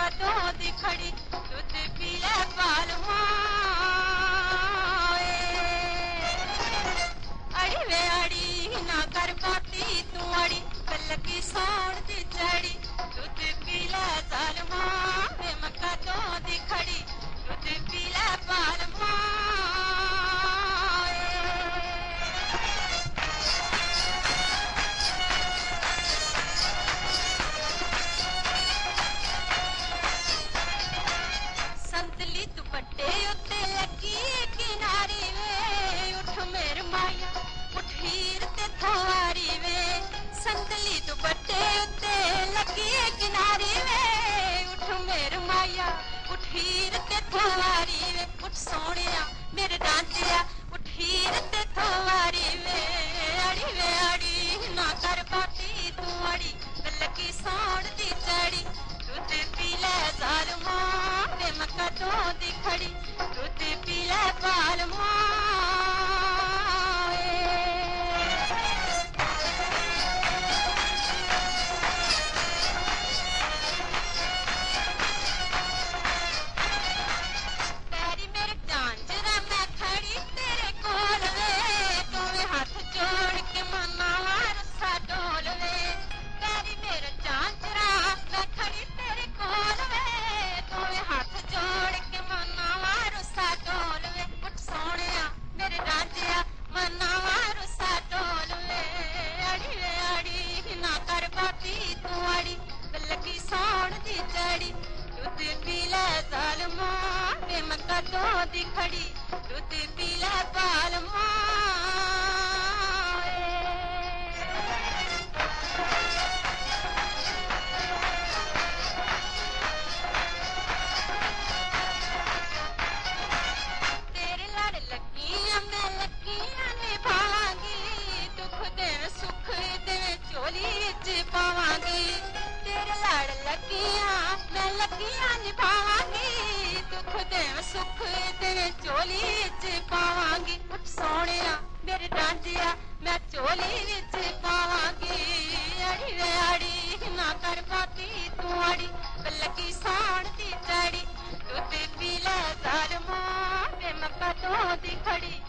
ਕਦੋਂ ਦੀ ਖੜੀ ਦੁੱਧ ਪੀ ਲੈ ਪਾਲਮਾ ਅੜੀ ਵੇ ਅੜੀ ਨਾ ਕਰ ਪਾਤੀ ਤੂੰ ਅੜੀ ਲੱਗੀ ਸੌਣ ਦੀ ਚੜੀ ਦੁੱਧ ਪੀ ਲੈ ਜ਼ਾਲਮਾ ਵੇ ਮੈਂ ਕਦੋਂ ਦੀ ਖੜੀ ਦੁੱਧ ਪੀ ਲੈ ਪਾਲਮਾ ਸੰਤਲੀ ਦੁਪੱਟੇ ਉੱਤੇ ਲੱਗੀ ਕਿਨਾਰੀ ਵੇ ਉੱਠ ਮੇਰ ਮਾਇਆ ਉੱਠ ਹੀਰ ਤੇ ਥਾਰੀ ਵੇ ਸੰਤਲੀ ਦੁਪੱਟੇ ਉੱਤੇ ਲੱਗੀ ਕਿਨਾਰੀ ਵੇ ਉੱਠ ਮੇਰ ਮਾਇਆ ਉੱਠ ਹੀਰ ਤੇ ਥਾਰੀ ਵੇ ਉੱਠ ਸੋਹਣਿਆ ਮੇਰੇ ਰਾਂਝਿਆ ਉੱਠ ਹੀਰ ਤੇ ਥਾਰੀ ਵੇ ਅੜੀ ਨਾ ਕਰ ਪਾਤੀ ਤੂੰ ਅੜੀ ਲੱਗੀ ਸੌਣ ਦੀ ਚੜੀ ਦੁੱਧ ਪੀ ਲੈ ਜ਼ਾਲਮਾ ਵੇ ਮੈਂ ਕਦੋਂ ਦੀ ਖੜੀ ਦੁੱਧ ਪੀ ਲੈ ਪਾਲਮਾ ਪੈਰੀ ਮੇਰੇ ਝਾਂਜਰਾ ਮੈਂ ਖੜੀ ਤੇਰੇ ਕੋਲ ਵੇ ਤੂੰ ਹੱਥ ਜੋੜ ਕੇ ਮਨਾਵਾ ਰਸਾ ਡੋਲ ਵੇ ਪੈਰੀ ਮੇਰੇ ਝਾਂਜਰਾ ਮੈਂ ਖੜੀ ਤੇਰੇ ਕੋਲ ਵੇ ਤੂੰ ਹੱਥ ਜੋੜ ਕੇ ਮਨਾਵਾ ਰਸਾ ਡੋਲ ਵੇ ਉੱਠ ਸੋਹਣਿਆ ਮੇਰੇ ਰਾਂਝਿਆ ਮਨਾਵਾ ਰਸਾ ਡੋਲ ਵੇ ਅੜੀ ਨਾ ਕਰ ਬਾਤੀ ਤੂੰ ਅੜੀ ਲੱਗੀ ਸੌਣ ਦੀ ਚੜੀ ਦੁੱਧ ਪੀ ਲੈ ਜ਼ਾਲਮਾ ਵੇ ਮੈਂ ਕਦੋਂ ਦੀ ਖੜੀ ਦੁੱਧ ਪੀ ਲੈ ਪਾਲਮਾ ਤੇਰੇ ਲੜ ਲੱਗੀਆਂ ਮੈਂ ਲੱਗੀਆਂ ਨਿਭਾਵਾਂਗੀ ਦੁੱਖ ਦੇਵੇਂ ਸੁੱਖ ਦੇਵੇਂ ਝੋਲੀ ਵਿੱਚ ਪਾਵਾਂਗੀ ਤੇਰੇ ਲੜ ਲੱਗੀਆਂ ਮੈਂ ਲੱਗੀਆਂ ਨਿਭਾਵਾਂਗੀ ਦੁੱਖ ਦੇਵੇਂ ਸੁੱਖ ਦੇਵੇਂ ਝੋਲੀ ਵਿੱਚ ਪਾਵਾਂਗੀ ਉੱਠ ਸੋਹਣਿਆ ਮੇਰੇ ਰਾਂਝਿਆ ਮੈਂ ਝੋਲੀ ਵਿੱਚ ਪਾਵਾਂਗੀ ਅੜੀ ਵੇ ਅੜੀ ਨਾ ਕਰ ਪਾਤੀ ਤੂੰ ਅੜੀ ਲੱਗੀ ਸੌਣ ਦੀ ਚੜੀ ਦੁੱਧ ਪੀ ਲੈ ਜ਼ਾਲਮਾ ਵੇ ਮੈਂ ਕਦੋਂ ਦੀ ਖੜੀ